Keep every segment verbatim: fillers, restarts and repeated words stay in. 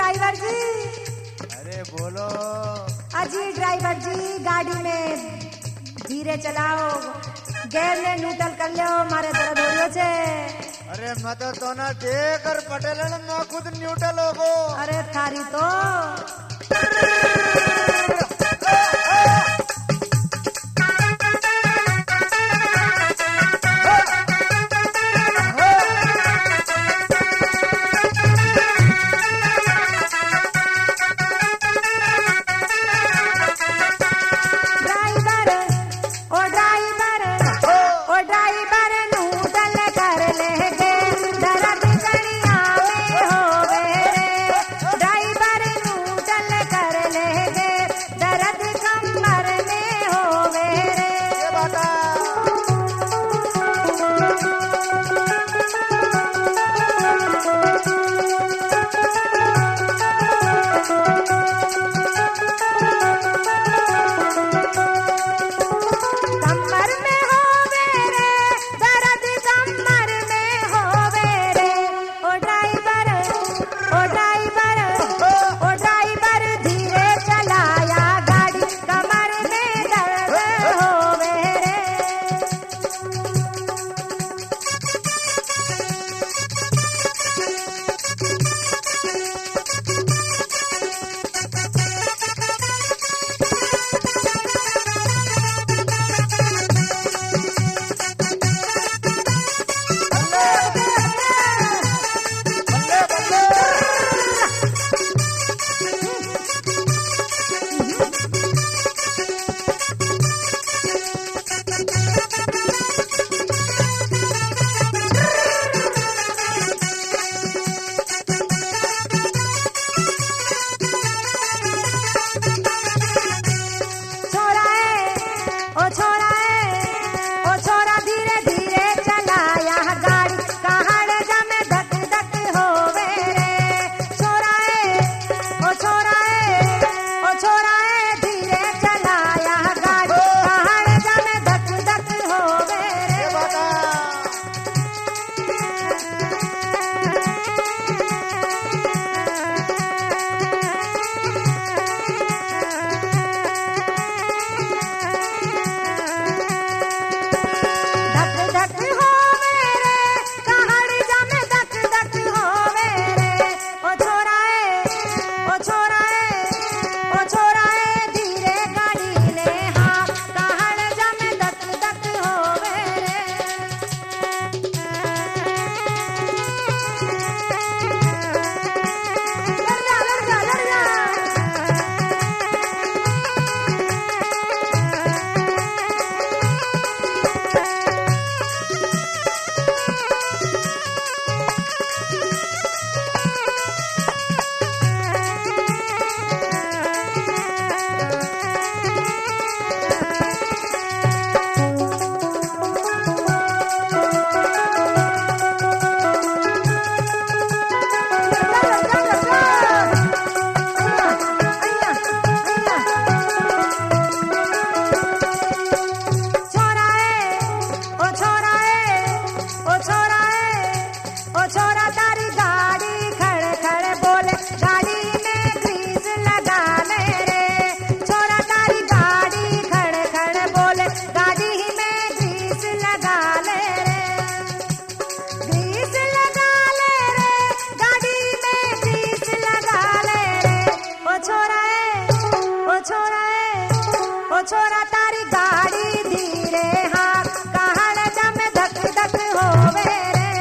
Driver जी। अरे बोलो। अजी ड्राइवर जी गाड़ी में धीरे चलाओ, गैर ने न्यूट्रल कर लो, मारे दर्द हो रही छे। अरे मैं तो सोना देकर पटेल मैं खुद न्यूट्रल हो गो। अरे थारी तो छोरा तारी गाड़ी धीरे हाँ कहड़ दम धक धक होवे रे।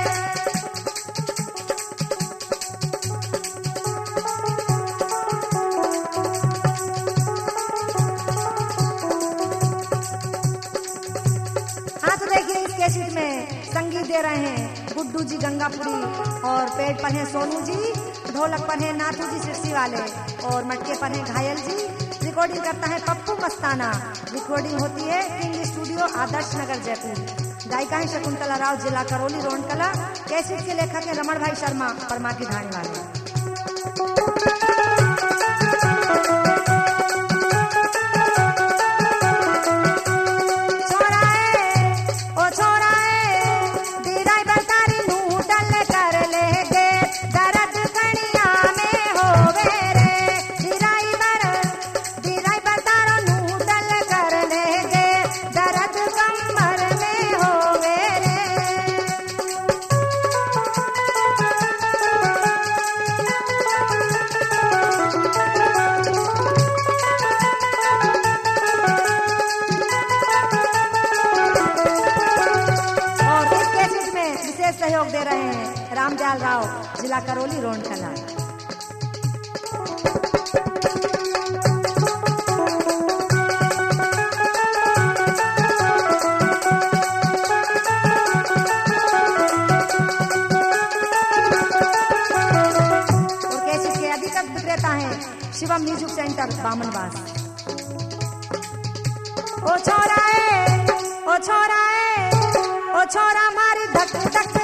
हाँ तो देखिए इस कैसेट में संगीत दे रहे हैं गुड्डू जी गंगापुरी और पेट पर है सोनू जी, ढोलक पर है नाथू जी सिरसी वाले और मटके पर है घायल जी। रिकॉर्डिंग करता है पप्पू मस्ताना। रिकॉर्डिंग होती है किंग स्टूडियो आदर्श नगर जयपुर। गायिका है शकुंतला राव जिला करौली रोहनकला। कैसेट के लेखक है रमण भाई शर्मा परमा की धानी वाले। हो दे रहे हैं रामदयाल राव, जिला करौली, रोड कला। विक्रेता है शिवम म्यूजिक सेंटर बामनवास। ओ छोरा है, ओ छोरा है, ओ छोरा मारी धक धक